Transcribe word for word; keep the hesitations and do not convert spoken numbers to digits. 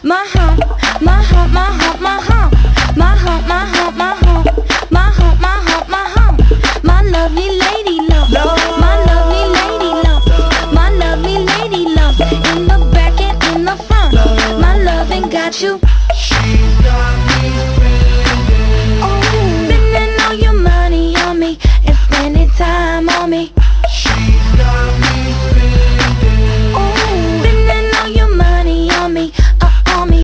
My hump, my hump, my hump, my hump, my hump, my hump, my hump, my hump, my hump, my hump, my lovely lady lump, my lovely lady lump, my lovely lady lump, in the back and in the front, my loving got you.